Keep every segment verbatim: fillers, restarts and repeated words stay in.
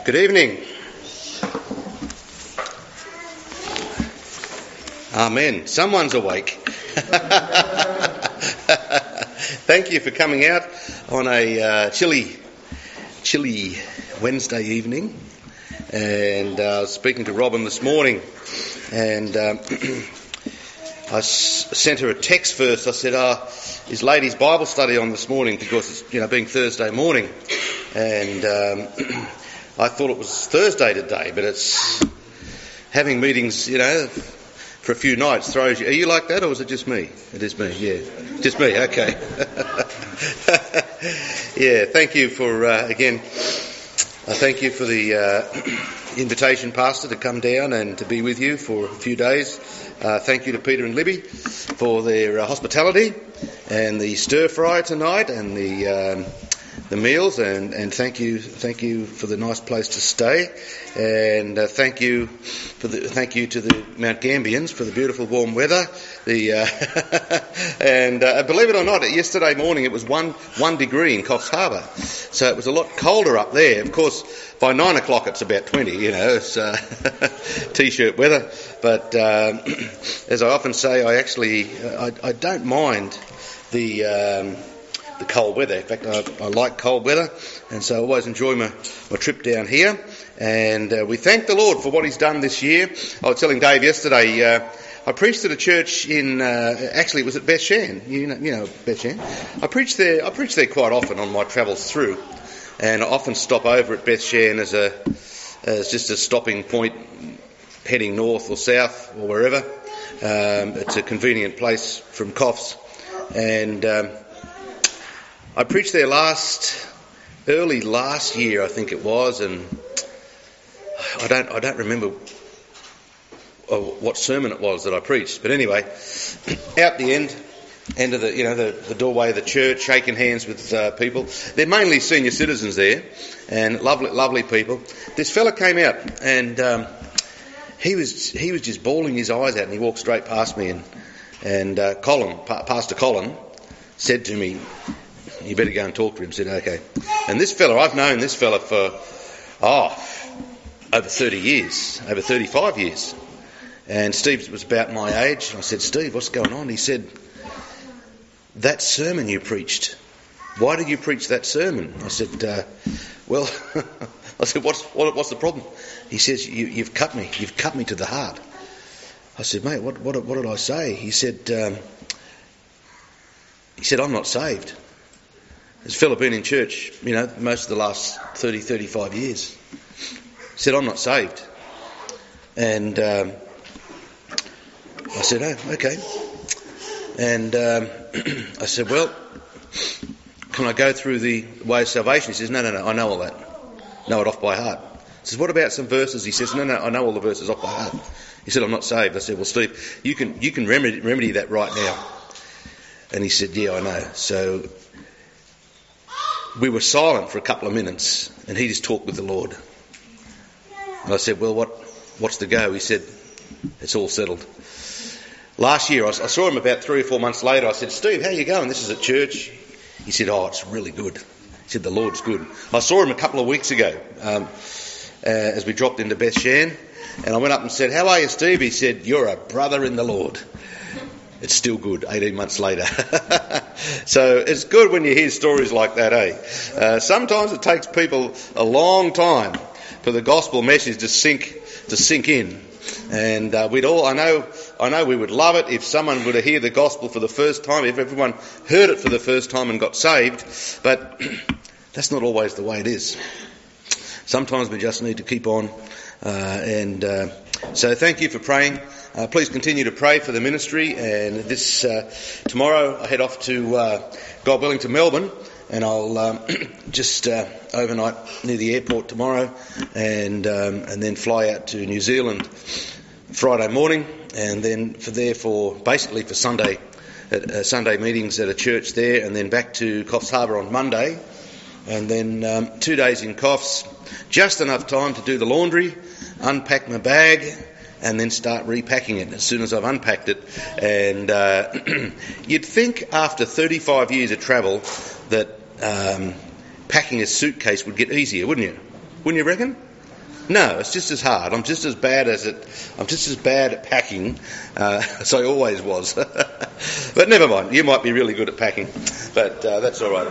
Good evening. Amen. Someone's awake. Thank you for coming out on a uh, chilly, chilly Wednesday evening. And uh, I was speaking to Robin this morning, and um, I s- sent her a text first. I said, "Ah, oh, is ladies' Bible study on this morning?" Because it's, you know, being Thursday morning, and um, I thought it was Thursday today, but it's having meetings, you know, for a few nights throws you. Are you like that, or is it just me? It is me, yeah. Just me, okay. Yeah, thank you for, uh, again, I thank you for the uh, invitation, Pastor, to come down and to be with you for a few days. Uh, thank you to Peter and Libby for their uh, hospitality and the stir fry tonight and the um, the meals, and, and thank you thank you for the nice place to stay, and uh, thank you for the thank you to the Mount Gambians for the beautiful warm weather. The uh, and uh, believe it or not, yesterday morning it was one one degree in Coffs Harbour, so it was a lot colder up there. Of course, by nine o'clock it's about twenty. You know, it's uh, t-shirt weather. But um, as I often say, I actually I, I don't mind the. Um, the cold weather. In fact, I, I like cold weather, and so I always enjoy my, my trip down here. And uh, we thank the Lord for what He's done this year. I was telling Dave yesterday, uh, I preached at a church in, uh, actually it was at Bethshan. You know, you know Bethshan. I preached there. I preach there quite often on my travels through, and I often stop over at Bethshan as a as just a stopping point, heading north or south or wherever. Um, it's a convenient place from Coffs, and. Um, I preached there last, early last year, I think it was, and I don't, I don't remember what sermon it was that I preached. But anyway, out the end, end of the, you know, the, the doorway of the church, shaking hands with uh, people. They're mainly senior citizens there, and lovely, lovely people. This fella came out, and um, he was, he was just bawling his eyes out, and he walked straight past me, and and uh, Colin, pa- Pastor Colin, said to me, "You better go and talk to him." I said, "Okay." And this fella, I've known this fella for, oh, over thirty years, over thirty-five years. And Steve was about my age. I said, "Steve, what's going on?" He said, "That sermon you preached, why did you preach that sermon?" I said, uh, well, I said, what's, what, what's the problem? He says, you, you've cut me, you've cut me to the heart. I said, "Mate, what, what, what did I say?" He said, um, he said, "I'm not saved." This fella been in church, you know, most of the last thirty, thirty-five years. He said, "I'm not saved." And um, I said, "Oh, okay." And um, I said, "Well, can I go through the way of salvation?" He says, no, no, no, I know all that. Know it off by heart. I says, "What about some verses?" He says, no, no, I know all the verses off by heart. He said, "I'm not saved." I said, "Well, Steve, you can you can remedy, remedy that right now." And he said, "Yeah, I know." So we were silent for a couple of minutes, and he just talked with the Lord. And I said, "Well, what, what's the go?" He said, "It's all settled." Last year, I saw him about three or four months later. I said, "Steve, how you going? This is at church." He said, "Oh, it's really good." He said, "The Lord's good." I saw him a couple of weeks ago um, uh, as we dropped into Bethshan, and I went up and said, "How are you, Steve?" He said, "You're a brother in the Lord." It's still good, eighteen months later. So it's good when you hear stories like that, eh? Uh, sometimes it takes people a long time for the gospel message to sink to sink in. And uh, we'd all, I know, I know we would love it if someone were to hear the gospel for the first time, if everyone heard it for the first time and got saved. But that's not always the way it is. Sometimes we just need to keep on. Uh, and uh, so thank you for praying. Uh, please continue to pray for the ministry, and this uh, tomorrow I head off to, uh, God willing, to Melbourne, and I'll um, just uh, overnight near the airport tomorrow, and um, and then fly out to New Zealand Friday morning, and then for there for basically for Sunday at, uh, Sunday meetings at a church there, and then back to Coffs Harbour on Monday, and then um, two days in Coffs, just enough time to do the laundry, unpack my bag, and then start repacking it as soon as I've unpacked it. And uh, you'd think after thirty-five years of travel that um, packing a suitcase would get easier, wouldn't you? Wouldn't you reckon? No, it's just as hard. I'm just as bad as it. I'm just as bad at packing uh, as I always was. But never mind. You might be really good at packing, but uh, that's all right.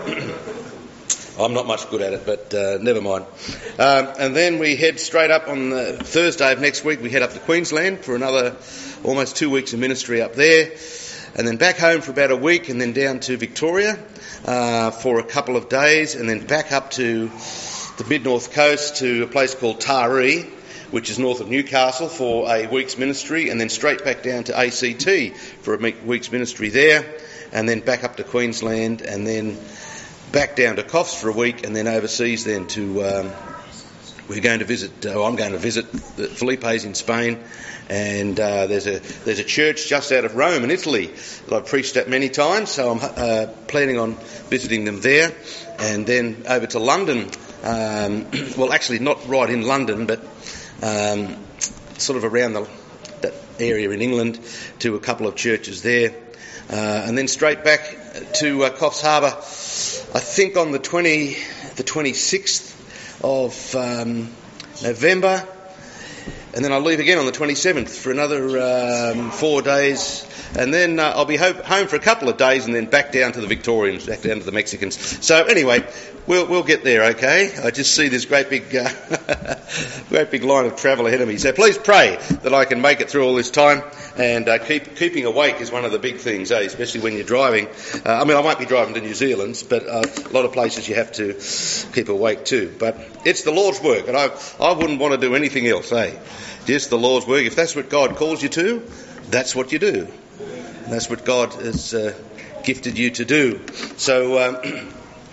I'm not much good at it, but uh, never mind. Um, and then we head straight up on the Thursday of next week. We head up to Queensland for another almost two weeks of ministry up there, and then back home for about a week, and then down to Victoria uh, for a couple of days, and then back up to the mid-north coast to a place called Taree, which is north of Newcastle, for a week's ministry, and then straight back down to A C T for a week's ministry there, and then back up to Queensland, and then back down to Coffs for a week, and then overseas then to, um, we're going to visit, uh, I'm going to visit the Felipe's in Spain, and uh, there's a there's a church just out of Rome in Italy that I've preached at many times, so I'm uh, planning on visiting them there, and then over to London, um, well actually not right in London, but um, sort of around the, that area in England, to a couple of churches there, uh, and then straight back to uh, Coffs Harbour, I think on the twenty, the twenty-sixth of um, November, and then I'll leave again on the twenty-seventh for another um, four days, and then uh, I'll be ho- home for a couple of days, and then back down to the Victorians, back down to the Mexicans. So anyway, we'll we'll get there, okay? I just see this great big, uh, great big line of travel ahead of me. So please pray that I can make it through all this time. And uh, keep, keeping awake is one of the big things, eh? Especially when you're driving. Uh, I mean, I won't be driving to New Zealand, but uh, a lot of places you have to keep awake too. But it's the Lord's work, and I I wouldn't want to do anything else, eh? Just the Lord's work. If that's what God calls you to, that's what you do. And that's what God has uh, gifted you to do. So um,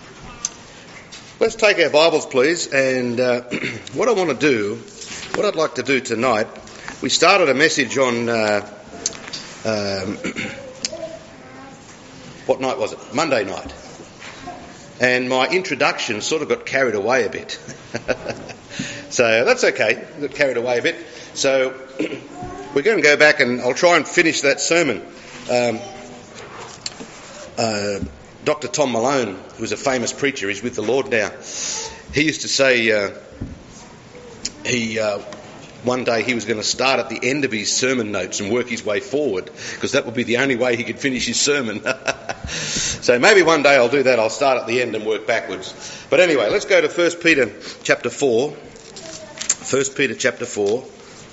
let's take our Bibles, please. And uh, what I want to do, what I'd like to do tonight, we started a message on, uh, um, what night was it? Monday night. And my introduction sort of got carried away a bit. So that's okay, got carried away a bit. So we're going to go back and I'll try and finish that sermon. Um, uh, Doctor Tom Malone, who's a famous preacher, he's with the Lord now. He used to say uh, he... Uh, One day he was going to start at the end of his sermon notes and work his way forward, because that would be the only way he could finish his sermon. So maybe one day I'll do that. I'll start at the end and work backwards. But anyway, let's go to First Peter chapter four. First Peter chapter four.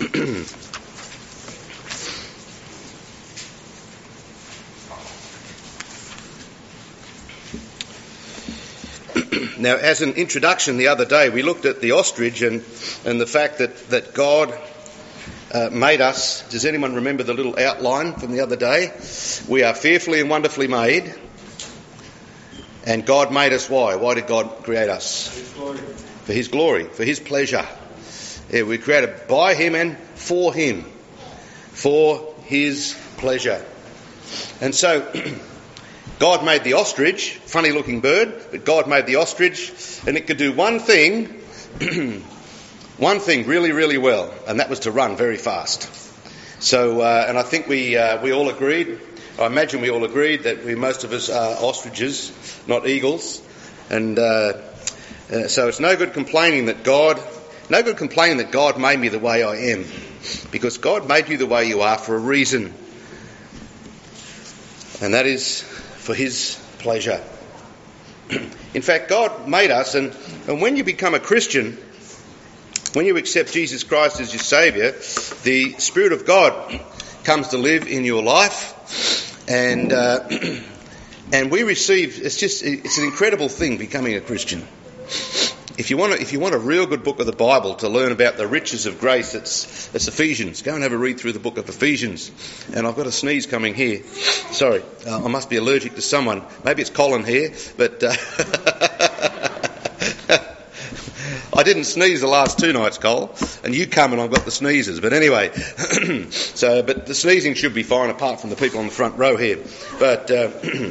Now, as an introduction the other day, we looked at the ostrich and, and the fact that, that God uh, made us. Does anyone remember the little outline from the other day? We are fearfully and wonderfully made. And God made us why? Why did God create us? His glory. For His glory, for His pleasure. Yeah, we were created by Him and for Him. For His pleasure. And so... God made the ostrich, funny looking bird, but God made the ostrich, and it could do one thing, one thing really, really well, and that was to run very fast. So, uh, and I think we uh, we all agreed, I imagine we all agreed that we, most of us are ostriches, not eagles, and uh, uh, so it's no good complaining that God, no good complaining that God made me the way I am, because God made you the way you are for a reason, and that is for His pleasure. In fact, God made us, and, and when you become a Christian, when you accept Jesus Christ as your Saviour, the Spirit of God comes to live in your life, and uh, and we receive. It's just it's an incredible thing becoming a Christian. If you want to, if you want a real good book of the Bible to learn about the riches of grace, it's, it's Ephesians. Go and have a read through the book of Ephesians. And I've got a sneeze coming here. Sorry, uh, I must be allergic to someone. Maybe it's Colin here, but uh, I didn't sneeze the last two nights, Cole, and you come and I've got the sneezes. But anyway, so but the sneezing should be fine, apart from the people on the front row here. But. Uh,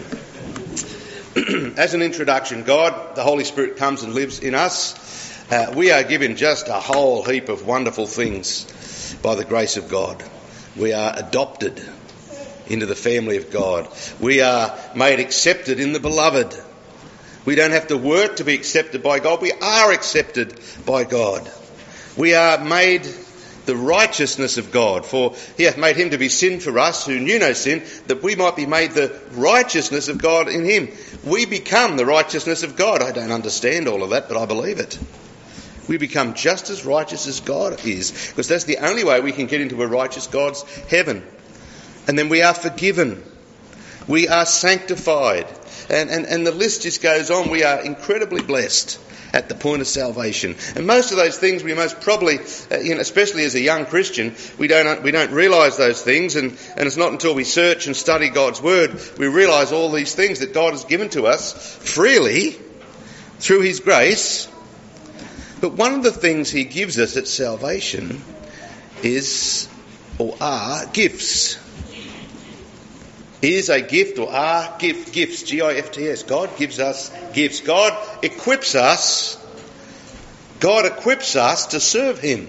As an introduction, God, the Holy Spirit, comes and lives in us. Uh, we are given just a whole heap of wonderful things by the grace of God. We are adopted into the family of God. We are made accepted in the beloved. We don't have to work to be accepted by God. We are accepted by God. We are made the righteousness of God, for he hath made him to be sin for us who knew no sin, that we might be made the righteousness of God in him. We become the righteousness of God. I don't understand all of that, but I believe it. We become just as righteous as God is, because that's the only way we can get into a righteous God's heaven. And then we are forgiven. We are sanctified. And, and, and the list just goes on. We are incredibly blessed at the point of salvation. And most of those things we most probably, uh, you know, especially as a young Christian, we don't we don't realise those things. And, and it's not until we search and study God's Word we realise all these things that God has given to us freely through his grace. But one of the things he gives us at salvation is, or are, gifts. Is a gift or are gift, gifts, G I F T S. God gives us gifts. God equips us. God equips us to serve him.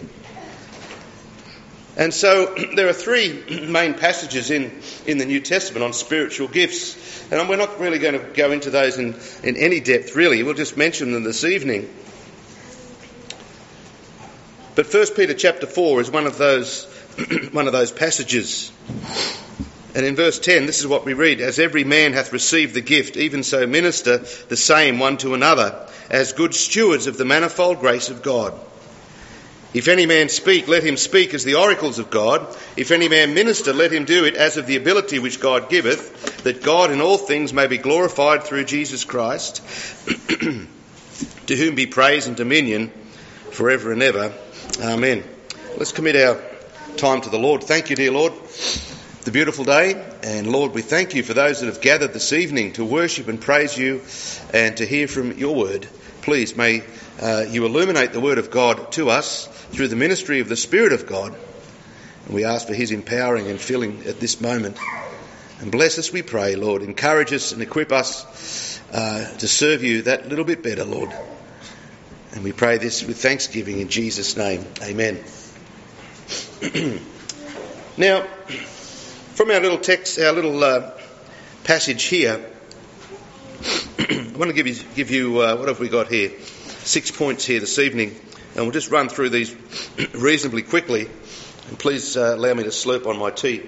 And so there are three main passages in, in the New Testament on spiritual gifts. And we're not really going to go into those in, in any depth, really. We'll just mention them this evening. But First Peter chapter four is one of those one of those passages. And in verse ten, this is what we read: "As every man hath received the gift, even so minister the same one to another, as good stewards of the manifold grace of God. If any man speak, let him speak as the oracles of God. If any man minister, let him do it as of the ability which God giveth, that God in all things may be glorified through Jesus Christ, to whom be praise and dominion for ever and ever. Amen." Let's commit our time to the Lord. Thank you, dear Lord, the beautiful day. And Lord, we thank you for those that have gathered this evening to worship and praise you and to hear from your word. Please, may uh, you illuminate the word of God to us through the ministry of the Spirit of God. And we ask for his empowering and filling at this moment. And bless us, we pray, Lord. Encourage us and equip us uh, to serve you that little bit better, Lord. And we pray this with thanksgiving in Jesus' name. Amen. Now, from our little text, our little uh, passage here, I want to give you, give you uh, what have we got here? Six points here this evening. And we'll just run through these reasonably quickly. And please uh, allow me to slurp on my tea.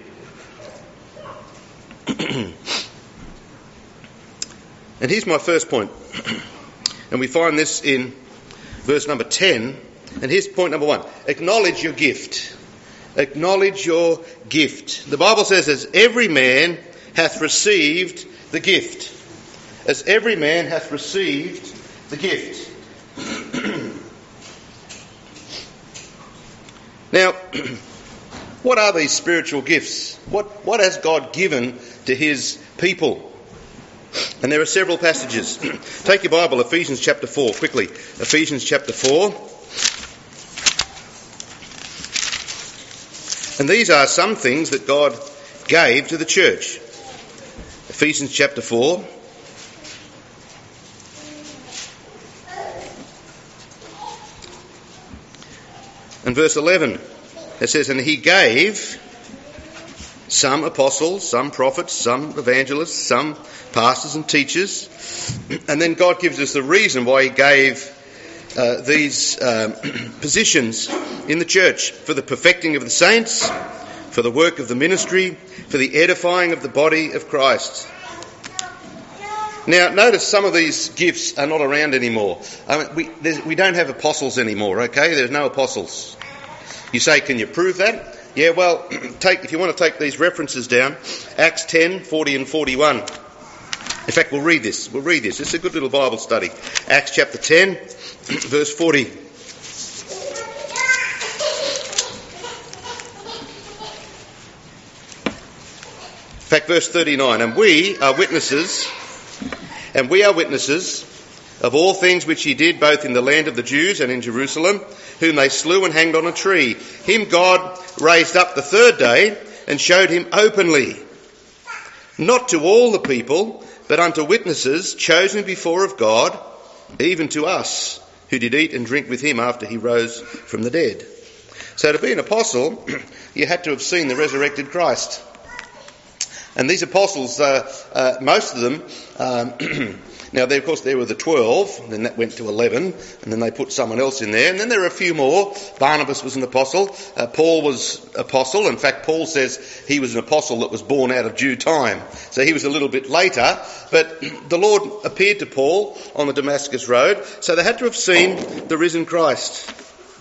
And here's my first point. And we find this in verse number ten. And here's point number one. Acknowledge your gift. Acknowledge your gift. The Bible says, as every man hath received the gift. As every man hath received the gift. Now, what are these spiritual gifts? What, what has God given to his people? And there are several passages. Take your Bible, Ephesians chapter four, quickly. Ephesians chapter four. And these are some things that God gave to the church. Ephesians chapter four. And verse eleven, it says, "And he gave some apostles, some prophets, some evangelists, some pastors and teachers." And then God gives us the reason why he gave uh, these um, positions in the church: for the perfecting of the saints, for the work of the ministry, for the edifying of the body of Christ. Now, notice some of these gifts are not around anymore. I mean, we, we don't have apostles anymore, okay? There's no apostles. You say, can you prove that? Yeah, well, take if you want to take these references down, Acts ten, forty and forty-one. In fact, we'll read this. We'll read this. It's a good little Bible study. Acts chapter ten, verse forty. In fact, verse thirty-nine. And we are witnesses, and we are witnesses of all things which he did both in the land of the Jews and in Jerusalem, whom they slew and hanged on a tree. Him God raised up the third day and showed him openly, not to all the people, but unto witnesses chosen before of God, even to us, who did eat and drink with him after he rose from the dead. So to be an apostle, you had to have seen the resurrected Christ. And these apostles, uh, uh, most of them, um, now they, of course there were the twelve, and then that went to eleven, and then they put someone else in there, and then there are a few more. Barnabas was an apostle, uh, Paul was apostle. In fact, Paul says he was an apostle that was born out of due time, so he was a little bit later, but the Lord appeared to Paul on the Damascus road, so they had to have seen the risen Christ.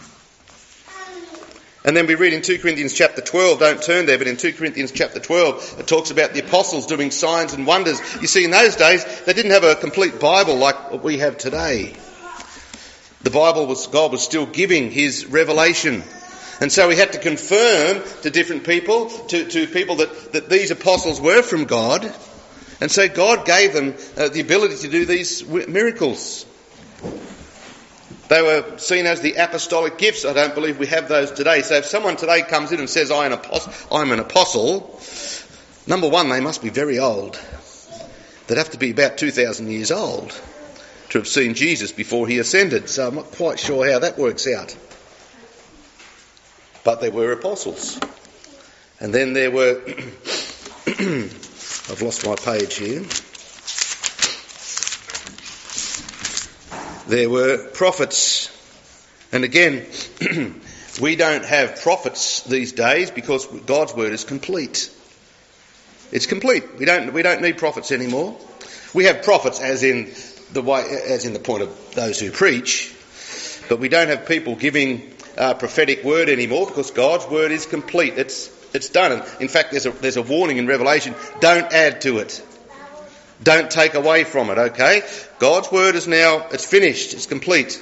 And then we read in Second Corinthians chapter twelve, don't turn there, but in Second Corinthians chapter twelve, it talks about the apostles doing signs and wonders. You see, in those days, they didn't have a complete Bible like what we have today. The Bible was, God was still giving his revelation. And so he had to confirm to different people, to, to people that, that these apostles were from God. And so God gave them uh, the ability to do these miracles. They were seen as the apostolic gifts. I don't believe we have those today. So if someone today comes in and says, I'm an apostle, I'm an apostle, number one, they must be very old. They'd have to be about two thousand years old to have seen Jesus before he ascended. So I'm not quite sure how that works out. But they were apostles. And then there were... I've lost my page here. There were prophets. And again, we don't have prophets these days because God's word is complete. It's complete. We don't we don't need prophets anymore. We have prophets as in the way as in the point of those who preach, but we don't have people giving uh, prophetic word anymore because God's word is complete. It's it's done. And in fact, there's a there's a warning in Revelation: don't add to it. Don't take away from it, okay? God's word is now, it's finished, it's complete.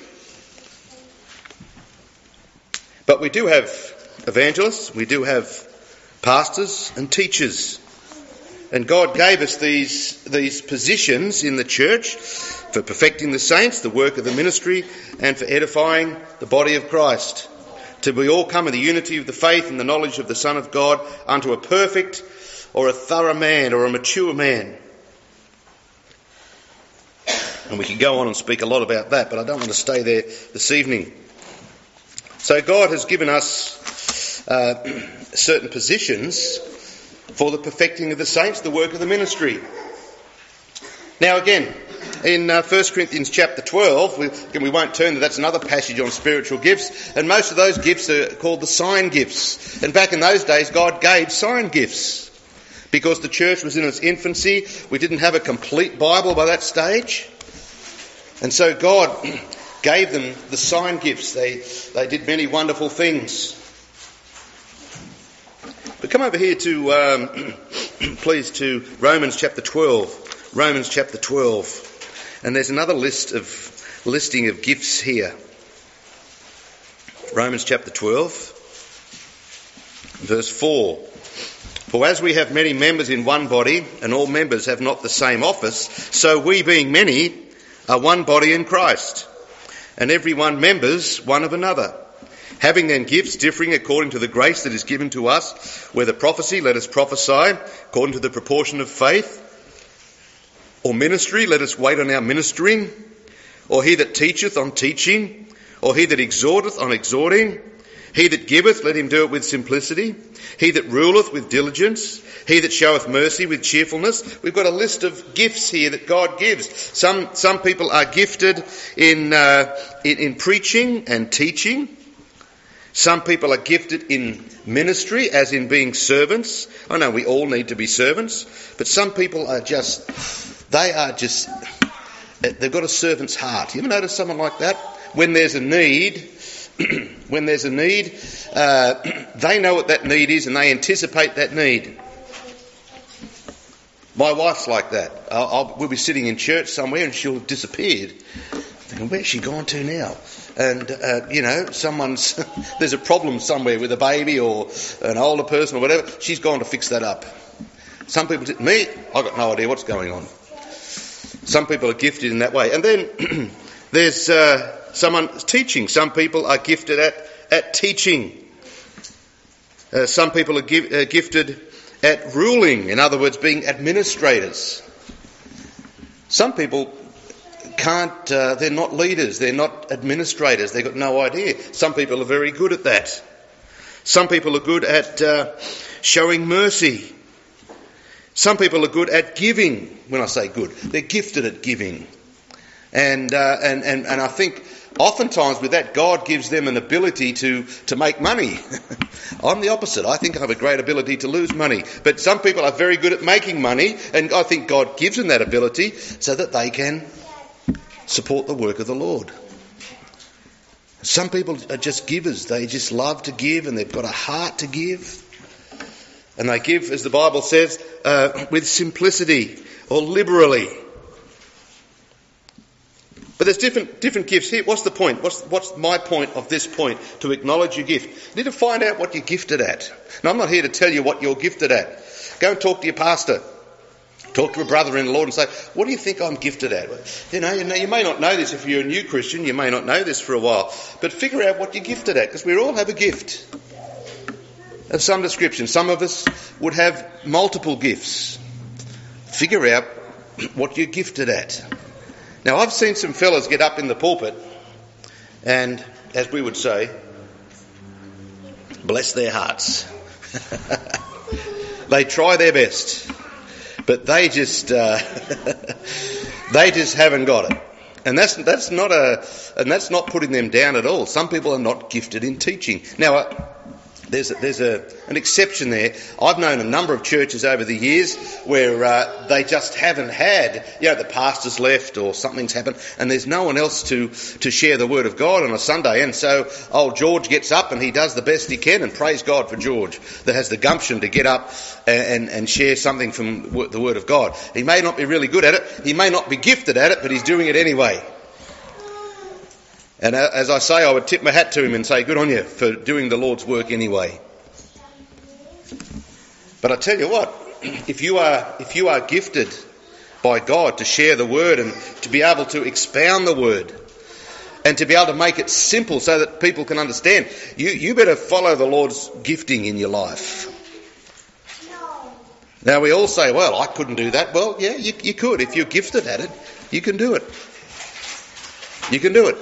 But we do have evangelists, we do have pastors and teachers. And God gave us these, these positions in the church for perfecting the saints, the work of the ministry, and for edifying the body of Christ. Till we all come in the unity of the faith and the knowledge of the Son of God unto a perfect or a thorough man or a mature man. And we can go on and speak a lot about that, but I don't want to stay there this evening. So God has given us uh, certain positions for the perfecting of the saints, the work of the ministry. Now again, in uh, First Corinthians chapter twelve, we, again, we won't turn to, that's another passage on spiritual gifts, and most of those gifts are called the sign gifts. And back in those days, God gave sign gifts because the church was in its infancy. We didn't have a complete Bible by that stage. And so God gave them the sign gifts. They they did many wonderful things. But come over here to, um, please, to Romans chapter twelve. Romans chapter twelve. And there's another list of listing of gifts here. Romans chapter twelve, verse four. For as we have many members in one body, and all members have not the same office, so we being many are one body in Christ, and every one members one of another. Having then gifts differing according to the grace that is given to us, whether prophecy, let us prophesy according to the proportion of faith, or ministry, let us wait on our ministering, or he that teacheth on teaching, or he that exhorteth on exhorting. He that giveth, let him do it with simplicity. He that ruleth with diligence. He that showeth mercy with cheerfulness. We've got a list of gifts here that God gives. Some some people are gifted in, uh, in in preaching and teaching. Some people are gifted in ministry, as in being servants. I know we all need to be servants, but some people are just, they are just, they've got a servant's heart. You ever notice someone like that? When there's a need, when there's a need, uh, they know what that need is and they anticipate that need. My wife's like that. I'll, I'll, we'll be sitting in church somewhere and she'll have disappeared. Thinking, where's she gone to now? And, uh, you know, someone's, there's a problem somewhere with a baby or an older person or whatever. She's gone to fix that up. Some people, me, I've got no idea what's going on. Some people are gifted in that way. And then there's uh, someone teaching. Some people are gifted at, at teaching. Uh, some people are give, uh, gifted at ruling. In other words, being administrators. Some people can't, uh, they're not leaders, they're not administrators, they've got no idea. Some people are very good at that. Some people are good at uh, showing mercy. Some people are good at giving. When I say good, they're gifted at giving. And, uh, and, and, and I think oftentimes with that, God gives them an ability to, to make money. I'm the opposite. I think I have a great ability to lose money. But some people are very good at making money, and I think God gives them that ability so that they can support the work of the Lord. Some people are just givers. They just love to give, and they've got a heart to give. And they give, as the Bible says, uh, with simplicity or liberally. But there's different different gifts here. What's the point? What's what's my point of this point? To acknowledge your gift. You need to find out what you're gifted at. Now, I'm not here to tell you what you're gifted at. Go and talk to your pastor. Talk to a brother in the Lord and say, what do you think I'm gifted at? You know, you know, you may not know this if you're a new Christian. You may not know this for a while. But figure out what you're gifted at, because we all have a gift of some description. Some of us would have multiple gifts. Figure out what you're gifted at. Now, I've seen some fellas get up in the pulpit and, as we would say, bless their hearts. They try their best, but they just uh, they just haven't got it. And that's that's not a and that's not putting them down at all. Some people are not gifted in teaching. Now, uh, There's a, there's a, an exception there. I've known a number of churches over the years where uh, they just haven't had, you know, the pastor's left or something's happened and there's no one else to, to share the word of God on a Sunday. And so old George gets up and he does the best he can, and praise God for George that has the gumption to get up and, and, and share something from the word of God. He may not be really good at it. He may not be gifted at it, but he's doing it anyway. And as I say, I would tip my hat to him and say, good on you for doing the Lord's work anyway. But I tell you what, if you are if you are gifted by God to share the word and to be able to expound the word and to be able to make it simple so that people can understand, you, you better follow the Lord's gifting in your life. Now we all say, well, I couldn't do that. Well, yeah, you, you could. If you're gifted at it, you can do it. You can do it.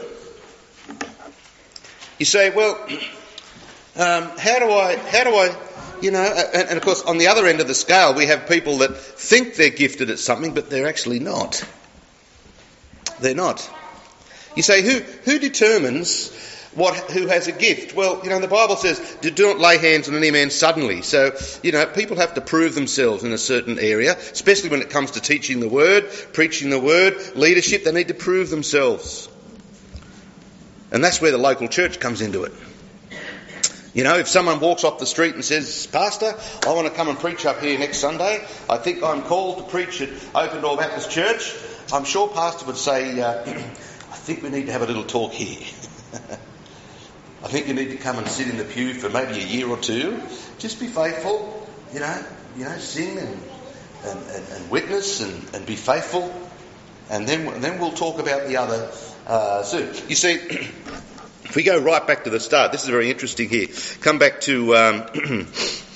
You say, well, um, how do I, how do I, you know, and, and of course on the other end of the scale we have people that think they're gifted at something but they're actually not. They're not. You say, who who determines what who has a gift? Well, you know, the Bible says, do not lay hands on any man suddenly. So, you know, people have to prove themselves in a certain area, especially when it comes to teaching the word, preaching the word, leadership. They need to prove themselves. And that's where the local church comes into it. You know, if someone walks off the street and says, Pastor, I want to come and preach up here next Sunday. I think I'm called to preach at Open Door Baptist Church. I'm sure Pastor would say, uh, I think we need to have a little talk here. I think you need to come and sit in the pew for maybe a year or two. Just be faithful, you know, you know, sing and, and, and, and witness and, and be faithful. And then, and then we'll talk about the other uh, soon. You see, if we go right back to the start, this is very interesting here. Come back to um,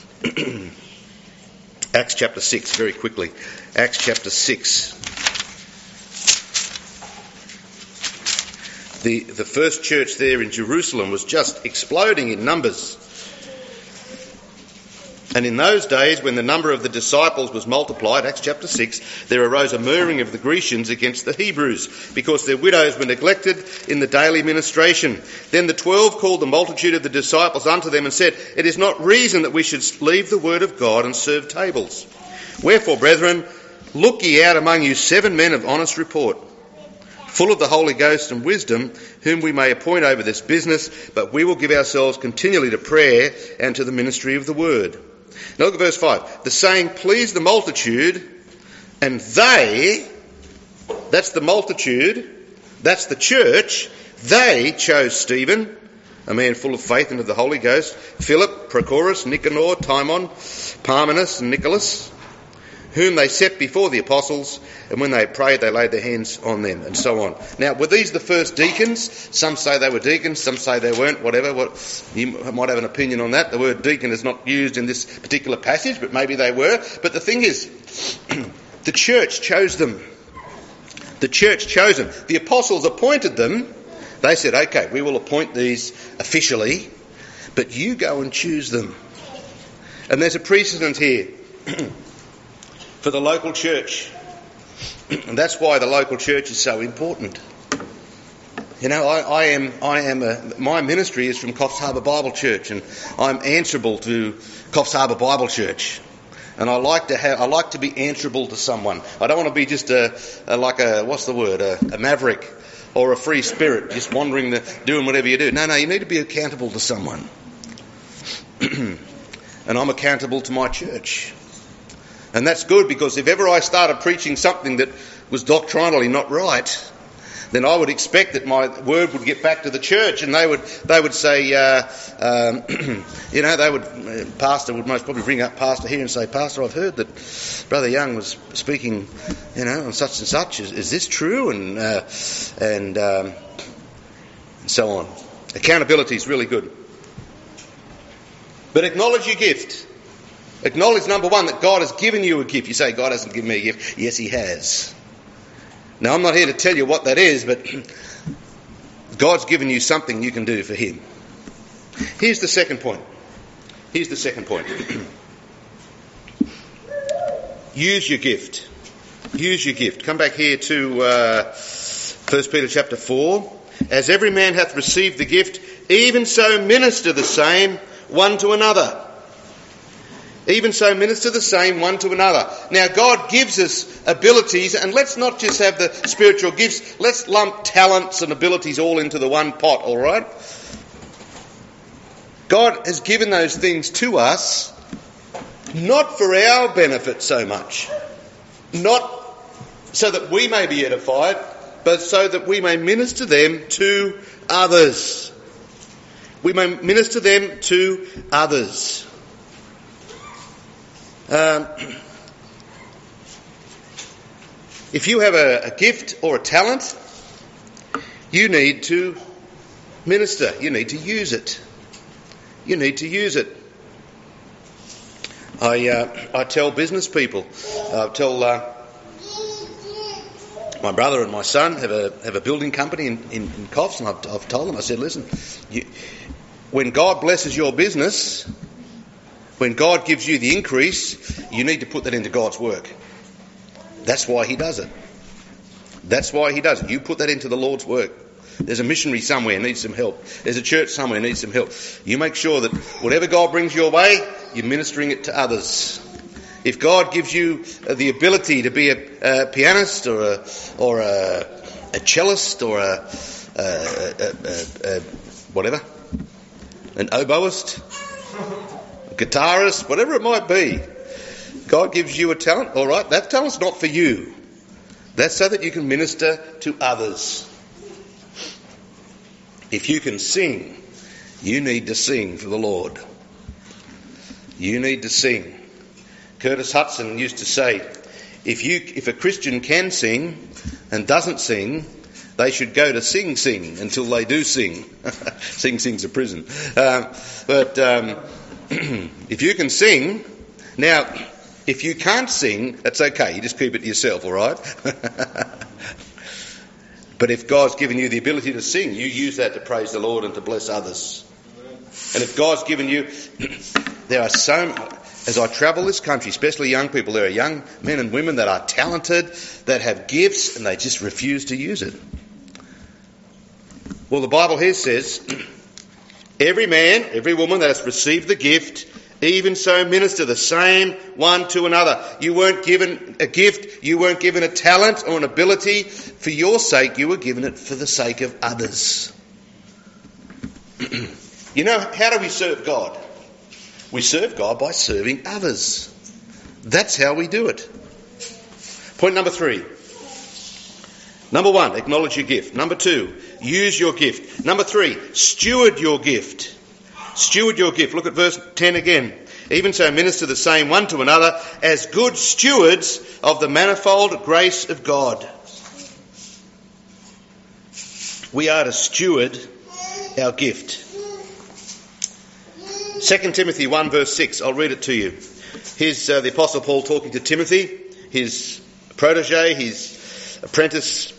Acts chapter six very quickly. Acts chapter six. The, the first church there in Jerusalem was just exploding in numbers. And in those days, when the number of the disciples was multiplied, Acts chapter six, there arose a murmuring of the Grecians against the Hebrews, because their widows were neglected in the daily ministration. Then the twelve called the multitude of the disciples unto them and said, It is not reason that we should leave the word of God and serve tables. Wherefore, brethren, look ye out among you seven men of honest report, full of the Holy Ghost and wisdom, whom we may appoint over this business, but we will give ourselves continually to prayer and to the ministry of the word. Now look at verse five. The saying pleased the multitude, and they, that's the multitude, that's the church, they chose Stephen, a man full of faith and of the Holy Ghost, Philip, Prochorus, Nicanor, Timon, Parmenas, and Nicholas, whom they set before the apostles, and when they prayed, they laid their hands on them, and so on. Now, were these the first deacons? Some say they were deacons, some say they weren't, whatever. What, you might have an opinion on that. The word deacon is not used in this particular passage, but maybe they were. But the thing is, the church chose them. The church chose them. The apostles appointed them. They said, okay, we will appoint these officially, but you go and choose them. And there's a precedent here. for the local church. And that's why the local church is so important. You know, I, I am, I am a, my ministry is from Coffs Harbour Bible Church, and I'm answerable to Coffs Harbour Bible Church. And I like to have, I like to be answerable to someone. I don't want to be just a, a like a, what's the word, a, a maverick or a free spirit, just wandering, the, doing whatever you do. No, no, you need to be accountable to someone. And I'm accountable to my church. And that's good, because if ever I started preaching something that was doctrinally not right, then I would expect that my word would get back to the church, and they would they would say, uh, um, you know, they would, uh, Pastor would most probably ring up Pastor here and say, Pastor, I've heard that Brother Young was speaking, you know, on such and such. Is, is this true? And uh, and, um, and so on. Accountability is really good. But acknowledge your gift. Acknowledge, number one, that God has given you a gift. You say, God hasn't given me a gift. Yes, He has. Now, I'm not here to tell you what that is, but God's given you something you can do for Him. Here's the second point. Here's the second point. Use your gift. Use your gift. Come back here to uh, First Peter chapter four. As every man hath received the gift, even so minister the same one to another. Even so, minister the same one to another. Now, God gives us abilities, and let's not just have the spiritual gifts. Let's lump talents and abilities all into the one pot, all right? God has given those things to us, not for our benefit so much, not so that we may be edified, but so that we may minister them to others. We may minister them to others. Um, if you have a, a gift or a talent, you need to minister. You need to use it. You need to use it. I uh, I tell business people, I uh, tell uh, my brother and my son have a have a building company in, in, in Coffs, and I've, I've told them, I said, listen, you, when God blesses your business, when God gives you the increase, you need to put that into God's work. That's why He does it. That's why He does it. You put that into the Lord's work. There's a missionary somewhere who needs some help. There's a church somewhere who needs some help. You make sure that whatever God brings your way, you're ministering it to others. If God gives you the ability to be a, a pianist or a or a, a cellist or a, a, a, a, a whatever, an oboist, guitarist, whatever it might be, God gives you a talent, all right, that talent's not for you. That's so that you can minister to others. If you can sing, you need to sing for the Lord. You need to sing. Curtis Hudson used to say, if you, if a Christian can sing and doesn't sing, they should go to Sing Sing until they do sing. Sing Sing's a prison. Um, but um, if you can sing, now, if you can't sing, that's okay. You just keep it to yourself, all right? But if God's given you the ability to sing, you use that to praise the Lord and to bless others. And if God's given you, there are so, as I travel this country, especially young people, there are young men and women that are talented, that have gifts, and they just refuse to use it. Well, the Bible here says, every man, every woman that has received the gift, even so minister the same one to another. You weren't given a gift, you weren't given a talent or an ability for your sake, you were given it for the sake of others. You know, how do we serve God? We serve God by serving others. That's how we do it. Point number three. Number one, acknowledge your gift. Number two, use your gift. Number three, steward your gift. Steward your gift. Look at verse ten again. Even so, minister the same one to another as good stewards of the manifold grace of God. We are to steward our gift. Second Timothy one verse six. I'll read it to you. Here's uh, the Apostle Paul talking to Timothy, his protege, his apprentice.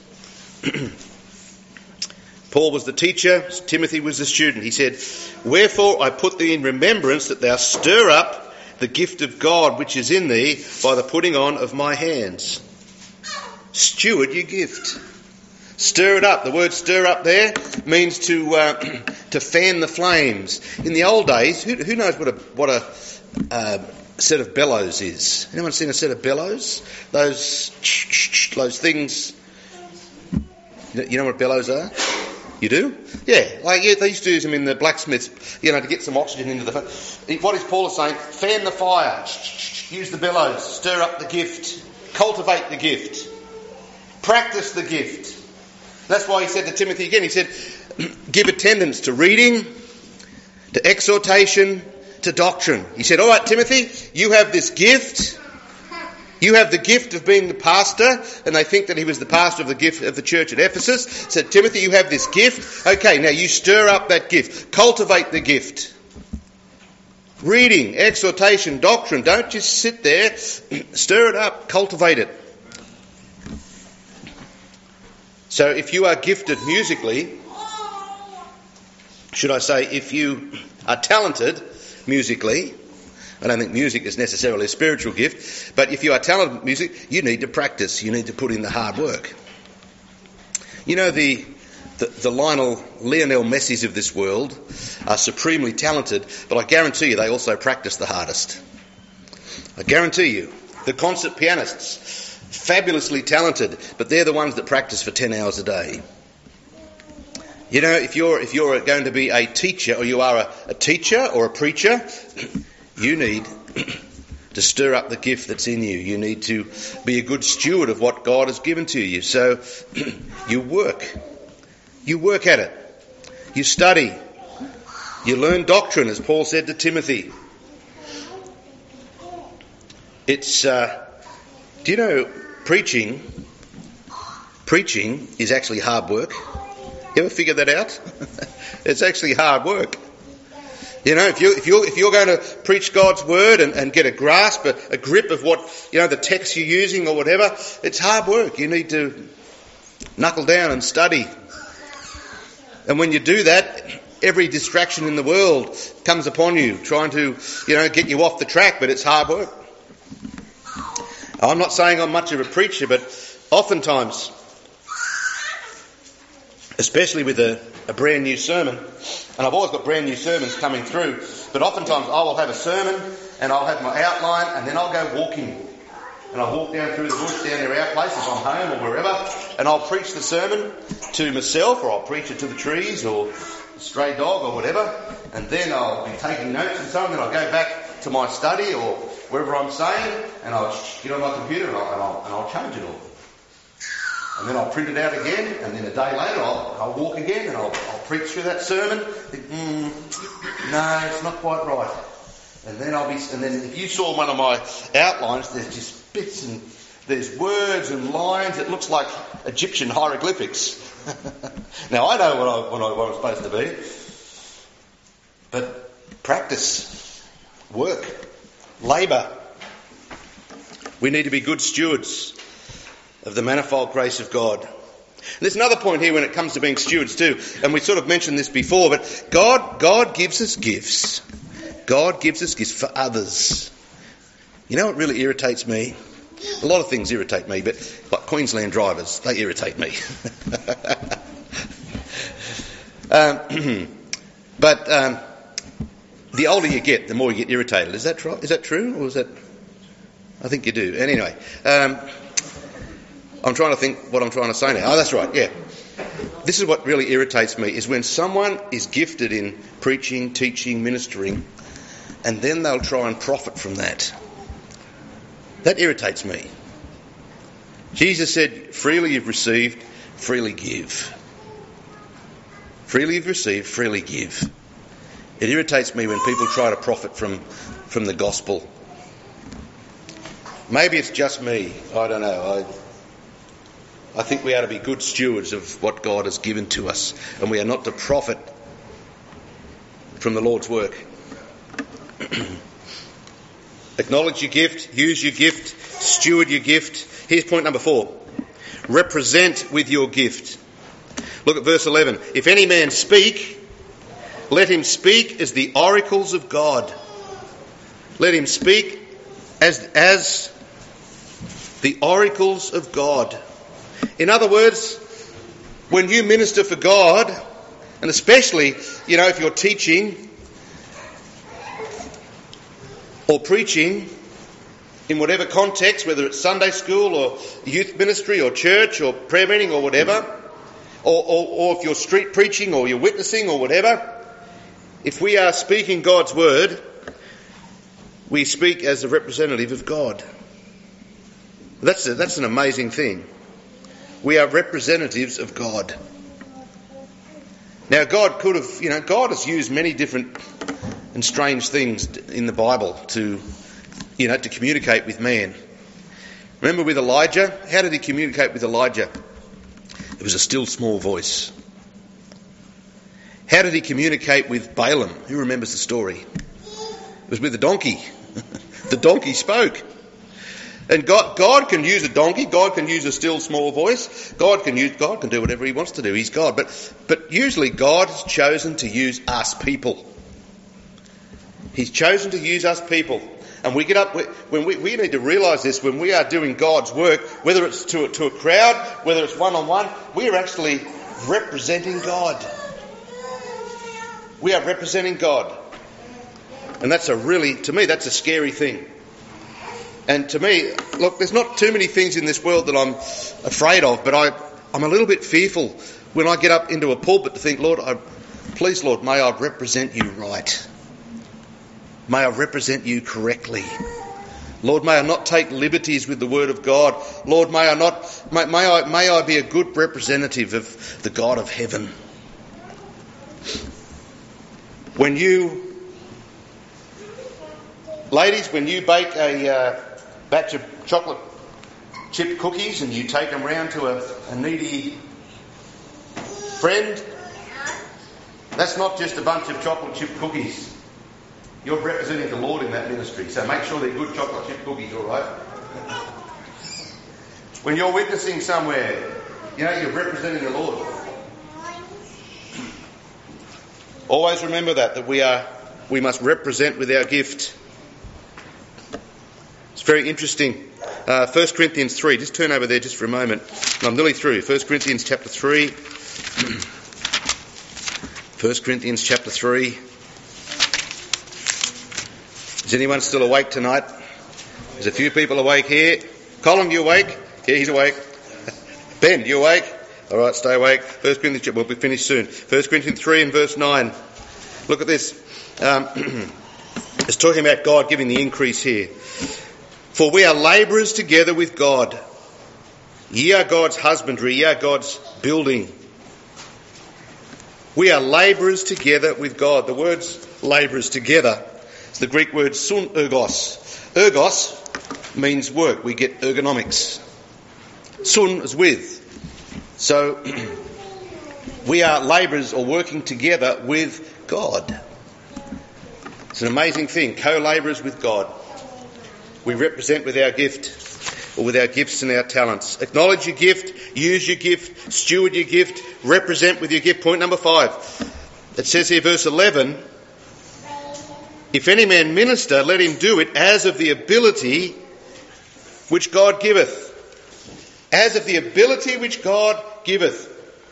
Paul was the teacher, Timothy was the student. He said, wherefore I put thee in remembrance that thou stir up the gift of God which is in thee by the putting on of my hands. Steward your gift. Stir it up. The word stir up there means to uh, to fan the flames. In the old days, who, who knows what a what a uh, set of bellows is? Anyone seen a set of bellows? Those those things. You know what bellows are? You do? Yeah. Like yeah, they used to use them in the blacksmiths, you know, to get some oxygen into the. What is Paul saying? Fan the fire. Use the bellows. Stir up the gift. Cultivate the gift. Practice the gift. That's why he said to Timothy again, he said, give attendance to reading, to exhortation, to doctrine. He said, all right, Timothy, you have this gift. You have the gift of being the pastor, and they think that he was the pastor of the gift of the church at Ephesus. Said, Timothy, you have this gift. Okay, now you stir up that gift. Cultivate the gift. Reading, exhortation, doctrine. Don't just sit there. Stir it up. Cultivate it. So if you are gifted musically, should I say, if you are talented musically, I don't think music is necessarily a spiritual gift, but if you are talented in music, you need to practice, you need to put in the hard work. You know, the the, the Lionel, Lionel Messis of this world are supremely talented, but I guarantee you they also practice the hardest. I guarantee you, the concert pianists, fabulously talented, but they're the ones that practice for ten hours a day. You know, if you're if you're going to be a teacher, or you are a, a teacher or a preacher, you need to stir up the gift that's in you. You need to be a good steward of what God has given to you. So you work. You work at it. You study. You learn doctrine, as Paul said to Timothy. It's... Uh, Do you know, preaching, preaching is actually hard work? You ever figured that out? It's actually hard work. You know, if you if you if you're going to preach God's word and, and get a grasp, a, a grip of what, you know, the text you're using or whatever, it's hard work. You need to knuckle down and study. And when you do that, every distraction in the world comes upon you, trying to, you know, get you off the track, but it's hard work. I'm not saying I'm much of a preacher, but oftentimes, especially with a, a brand new sermon, and I've always got brand new sermons coming through, but oftentimes I will have a sermon and I'll have my outline and then I'll go walking. And I'll walk down through the bush, down near our place, if I'm home or wherever, and I'll preach the sermon to myself, or I'll preach it to the trees or a stray dog or whatever, and then I'll be taking notes and so on, then I'll go back to my study or wherever I'm saying, and I'll get on my computer and I'll, and I'll, and I'll change it all. And then I'll print it out again, and then a day later I'll, I'll walk again and I'll, I'll preach through that sermon. Think, mm, no, it's not quite right. And then I'll be, and then if you saw one of my outlines, there's just bits and there's words and lines. It looks like Egyptian hieroglyphics. Now I know what I, what I what I'm supposed to be, but practice, work, labour. We need to be good stewards of the manifold grace of God. And there's another point here when it comes to being stewards too, and we sort of mentioned this before, but God God gives us gifts. God gives us gifts for others. You know what really irritates me? A lot of things irritate me, but like Queensland drivers, they irritate me. um, but um, the older you get, the more you get irritated. Is that, tr- is that true, or is that... I think you do. Anyway, um, I'm trying to think what I'm trying to say now. Oh, that's right, yeah. This is what really irritates me, is when someone is gifted in preaching, teaching, ministering, and then they'll try and profit from that. That irritates me. Jesus said, freely you've received, freely give. Freely you've received, freely give. It irritates me when people try to profit from, from the gospel. Maybe it's just me. I don't know. I, I think we ought to be good stewards of what God has given to us, and we are not to profit from the Lord's work. Acknowledge your gift, use your gift, steward your gift. Here's point number four. Represent with your gift. Look at verse eleven. If any man speak, let him speak as the oracles of God. Let him speak as, as the oracles of God. In other words, when you minister for God, and especially, you know, if you're teaching or preaching in whatever context, whether it's Sunday school or youth ministry or church or prayer meeting or whatever, or, or, or if you're street preaching or you're witnessing or whatever, if we are speaking God's word, we speak as a representative of God. That's a, that's an amazing thing. We are representatives of God. Now, God could have, you know, God has used many different and strange things in the Bible to, you know, to communicate with man. Remember with Elijah? How did he communicate with Elijah? It was a still small voice. How did he communicate with Balaam? Who remembers the story? It was with a donkey. The donkey spoke. And God, God can use a donkey. God can use a still small voice. God can use. God can do whatever He wants to do. He's God. But but usually God has chosen to use us people. He's chosen to use us people. And we get up when we, we need to realise this when we are doing God's work, whether it's to to a crowd, whether it's one on one, we are actually representing God. We are representing God. And that's a really, to me, that's a scary thing. And to me, look, there's not too many things in this world that I'm afraid of, but I, I'm a little bit fearful when I get up into a pulpit to think, Lord, I, please, Lord, may I represent you right. May I represent you correctly. Lord, may I not take liberties with the word of God. Lord, may I not, may, may I, may I be a good representative of the God of heaven. When you, ladies, when you bake a uh, batch of chocolate chip cookies and you take them round to a, a needy friend, that's not just a bunch of chocolate chip cookies. You're representing the Lord in that ministry, so make sure they're good chocolate chip cookies, all right? When you're witnessing somewhere, you know, you're representing the Lord. Always remember that, that we are, we must represent with our gift. It's very interesting. Uh, First Corinthians three, just turn over there just for a moment. I'm nearly through. First Corinthians chapter three. First Corinthians chapter three. Is anyone still awake tonight? There's a few people awake here. Colin, you awake? Yeah, he's awake. Ben, you awake? All right, stay awake. First Corinthians, we'll be finished soon. First Corinthians three and verse nine. Look at this. Um, it's talking about God giving the increase here. For we are labourers together with God. Ye are God's husbandry, ye are God's building. We are labourers together with God. The words labourers together, it's the Greek word sun ergos. Ergos means work. We get ergonomics. Sun is with. So we are labourers or working together with God. It's an amazing thing. Co-labourers with God. We represent with our gift, or with our gifts and our talents. Acknowledge your gift, use your gift, steward your gift, represent with your gift. Point number five. It says here, verse eleven, if any man minister, let him do it as of the ability which God giveth. As of the ability which God giveth.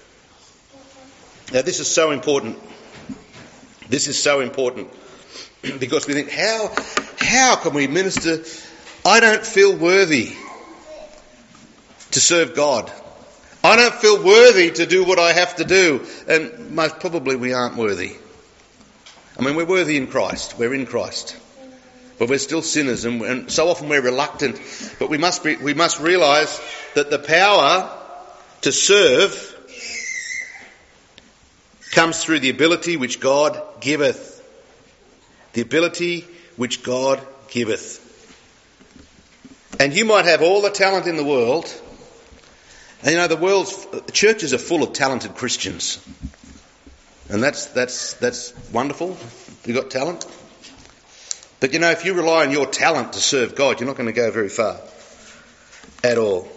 Now this is so important. This is so important. Because we think, how, how can we minister? I don't feel worthy to serve God. I don't feel worthy to do what I have to do. And most probably we aren't worthy. I mean, we're worthy in Christ. We're in Christ. But we're still sinners, and, and so often we're reluctant. But we must be, we must realise that the power to serve comes through the ability which God giveth. The ability which God giveth. And you might have all the talent in the world. And you know, the world's churches are full of talented Christians. And that's that's that's wonderful. You've got talent. But you know, if you rely on your talent to serve God, you're not going to go very far. At all.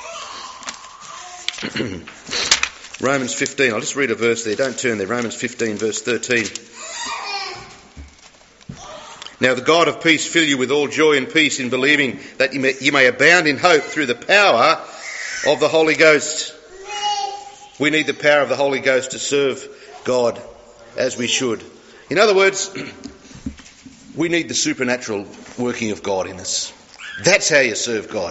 Romans fifteen. I'll just read a verse there. Don't turn there. Romans fifteen verse thirteen. Now the God of peace fill you with all joy and peace in believing, that you may, you may abound in hope through the power of the Holy Ghost. We need the power of the Holy Ghost to serve God as we should. In other words, we need the supernatural working of God in us. That's how you serve God.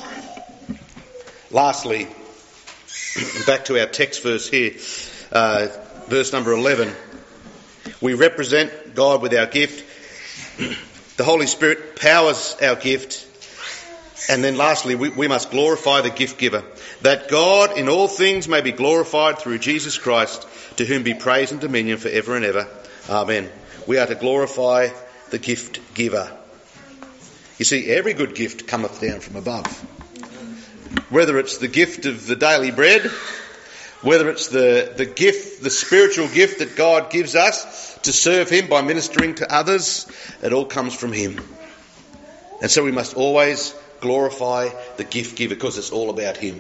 Lastly, back to our text verse here, uh, verse number eleven. We represent God with our gift. The Holy Spirit powers our gift. And then lastly, we, we must glorify the gift giver, that God in all things may be glorified through Jesus Christ, to whom be praise and dominion for ever and ever. Amen. We are to glorify the gift giver. You see, every good gift cometh down from above. Whether it's the gift of the daily bread, whether it's the, the gift, the spiritual gift that God gives us to serve him by ministering to others, it all comes from him. And so we must always glorify the gift giver, because it's all about him.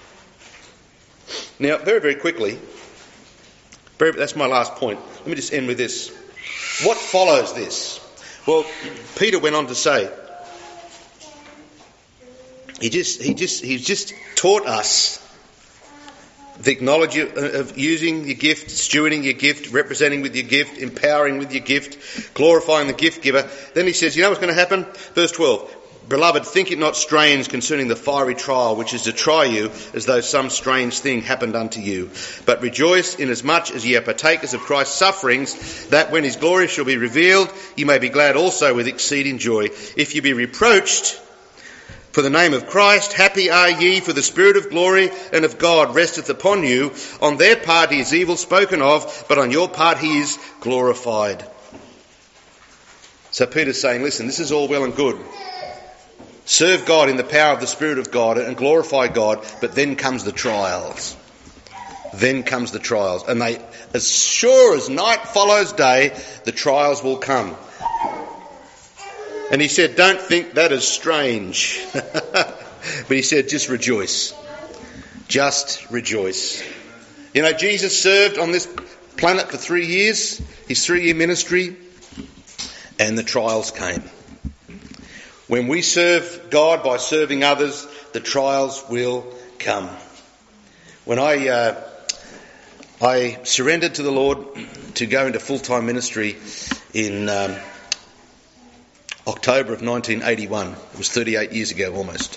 Now, very, very quickly, very, that's my last point. Let me just end with this. What follows this? Well, Peter went on to say, he just, he just, he's just taught us the knowledge of using your gift, stewarding your gift, representing with your gift, empowering with your gift, glorifying the gift giver. Then he says, you know what's going to happen? Verse twelve. Beloved, think it not strange concerning the fiery trial which is to try you, as though some strange thing happened unto you. But rejoice inasmuch as ye are partakers of Christ's sufferings, that when his glory shall be revealed, ye may be glad also with exceeding joy. If ye be reproached for the name of Christ, happy are ye, for the Spirit of glory and of God resteth upon you. On their part he is evil spoken of, but on your part he is glorified. So Peter's saying, listen, this is all well and good. Serve God in the power of the Spirit of God and glorify God, but then comes the trials. Then comes the trials. And they, as sure as night follows day, the trials will come. And he said, don't think that is strange. But he said, just rejoice. Just rejoice. You know, Jesus served on this planet for three years, his three-year ministry, and the trials came. When we serve God by serving others, the trials will come. When I uh, I surrendered to the Lord to go into full-time ministry in um, October of nineteen eighty-one. It was thirty-eight years ago almost.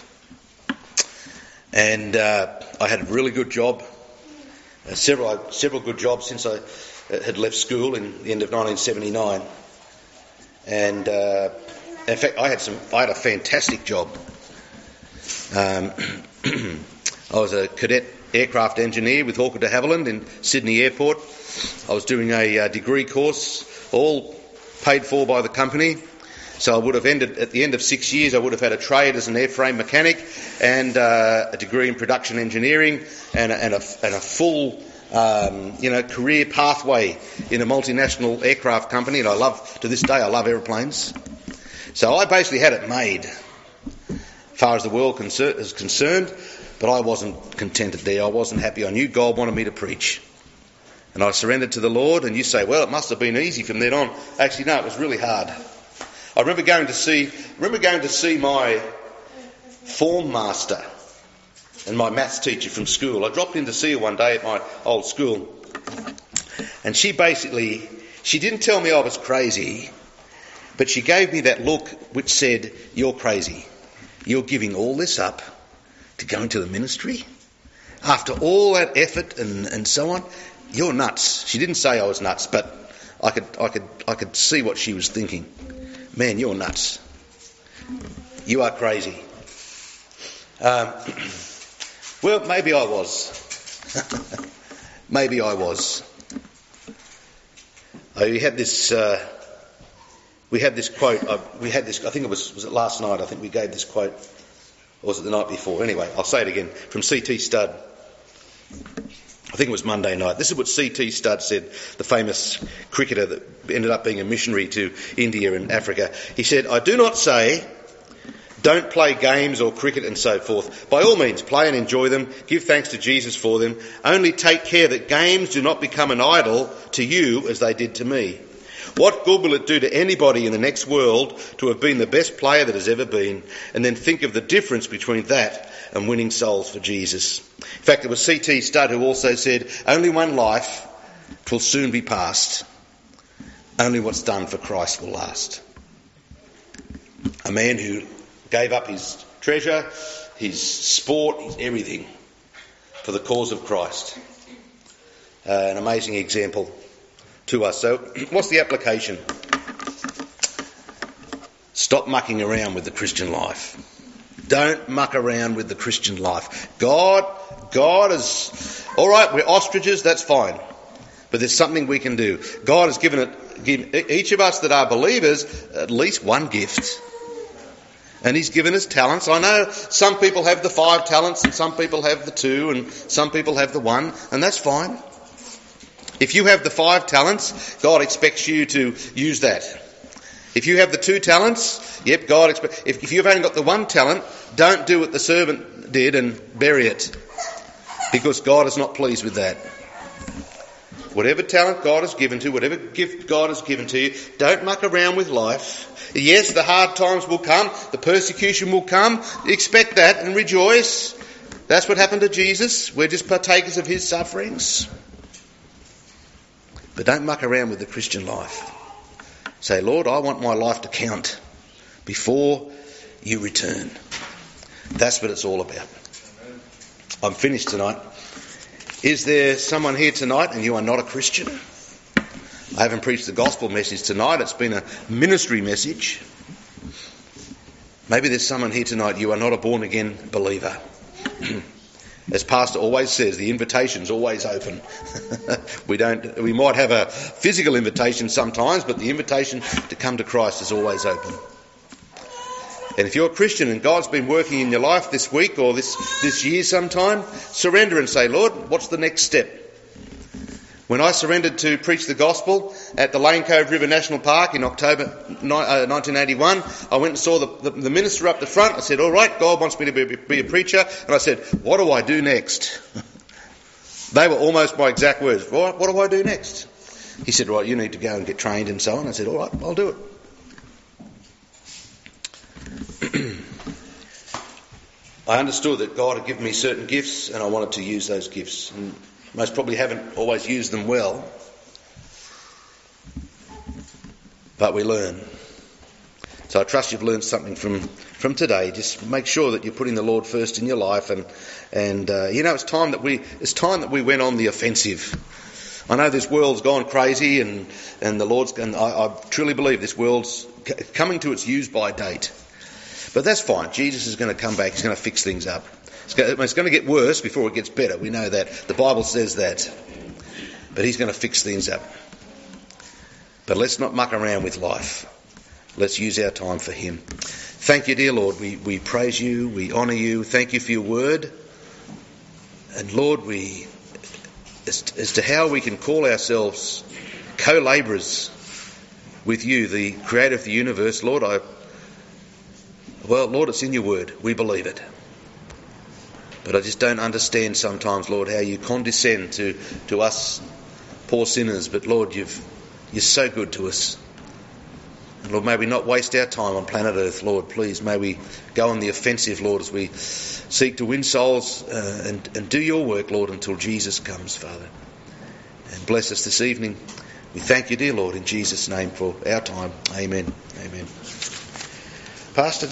And uh, I had a really good job, uh, several several good jobs since I had left school in the end of nineteen seventy-nine. And uh, in fact, I had some. I had a fantastic job. Um, I was a cadet aircraft engineer with Hawker de Havilland in Sydney Airport. I was doing a uh, degree course, all paid for by the company. So I would have ended, at the end of six years, I would have had a trade as an airframe mechanic and uh, a degree in production engineering and a, and a, and a full, um, you know, career pathway in a multinational aircraft company. And I love, to this day, I love aeroplanes. So I basically had it made, as far as the world concern, is concerned, but I wasn't contented there. I wasn't happy. I knew God wanted me to preach. And I surrendered to the Lord, and you say, well, it must have been easy from then on. Actually, no, it was really hard. I remember going to see, remember going to see my form master and my maths teacher from school. I dropped in to see her one day at my old school, and she basically, she didn't tell me I was crazy, but she gave me that look which said, you're crazy. You're giving all this up to go into the ministry? After all that effort and, and so on? You're nuts. She didn't say I was nuts, but I could, I could, I could see what she was thinking. Man, you're nuts. You are crazy. Um, well, maybe I was. maybe I was. Uh, we had this. Uh, we had this quote. Uh, we had this. I think it was. Was it last night? I think we gave this quote. Or was it the night before? Anyway, I'll say it again from C T Studd. I think it was Monday night. This is what C T Studd said, the famous cricketer that ended up being a missionary to India and Africa. He said, I do not say don't play games or cricket and so forth. By all means, play and enjoy them. Give thanks to Jesus for them. Only take care that games do not become an idol to you as they did to me. What good will it do to anybody in the next world to have been the best player that has ever been, and then think of the difference between that and winning souls for Jesus? In fact, it was C T Studd who also said, only one life, 'twill soon be past. Only what's done for Christ will last. A man who gave up his treasure, his sport, his everything for the cause of Christ. Uh, an amazing example to us. So what's the application? Stop mucking around with the Christian life. Don't muck around with the Christian life. God, God is, all right, we're ostriches, that's fine. But there's something we can do. God has given it, given each of us that are believers at least one gift. And he's given us talents. I know some people have the five talents and some people have the two and some people have the one, and that's fine. If you have the five talents, God expects you to use that. If you have the two talents, yep, God expects... If, if you've only got the one talent, don't do what the servant did and bury it. Because God is not pleased with that. Whatever talent God has given to, whatever gift God has given to you, don't muck around with life. Yes, the hard times will come, the persecution will come. Expect that and rejoice. That's what happened to Jesus. We're just partakers of his sufferings. But don't muck around with the Christian life. Say, Lord, I want my life to count before you return. That's what it's all about. I'm finished tonight. Is there someone here tonight and you are not a Christian? I haven't preached the gospel message tonight. It's been a ministry message. Maybe there's someone here tonight, you are not a born-again believer. As Pastor always says, the invitation's always open. we don't. We might have a physical invitation sometimes, but the invitation to come to Christ is always open. And if you're a Christian and God's been working in your life this week or this, this year sometime, surrender and say, Lord, what's the next step? When I surrendered to preach the gospel at the Lane Cove River National Park in October nineteen eighty-one, I went and saw the, the, the minister up the front. I said, all right, God wants me to be, be a preacher. And I said, what do I do next? They were almost my exact words. What, what do I do next? He said, right, you need to go and get trained and so on. I said, all right, I'll do it. I understood that God had given me certain gifts and I wanted to use those gifts. And most probably haven't always used them well. But we learn. So I trust you've learned something from, from today. Just make sure that you're putting the Lord first in your life. And, and uh, you know, it's time that we it's time that we went on the offensive. I know this world's gone crazy and, and the Lord's... And I, I truly believe this world's coming to its use-by date. But that's fine. Jesus is going to come back. He's going to fix things up. It's going, it's going to get worse before it gets better. We know that. The Bible says that. But he's going to fix things up. But let's not muck around with life. Let's use our time for him. Thank you, dear Lord. We, we praise you. We honour you. Thank you for your word. And Lord, we, as, as to how we can call ourselves co-labourers with you, the creator of the universe, Lord, I... Well, Lord, it's in your word. We believe it. But I just don't understand sometimes, Lord, how you condescend to, to us poor sinners. But Lord, you've, you're so good to us. And Lord, may we not waste our time on planet Earth, Lord. Please, may we go on the offensive, Lord, as we seek to win souls uh, and, and do your work, Lord, until Jesus comes, Father. And bless us this evening. We thank you, dear Lord, in Jesus' name for our time. Amen. Amen. Pastor.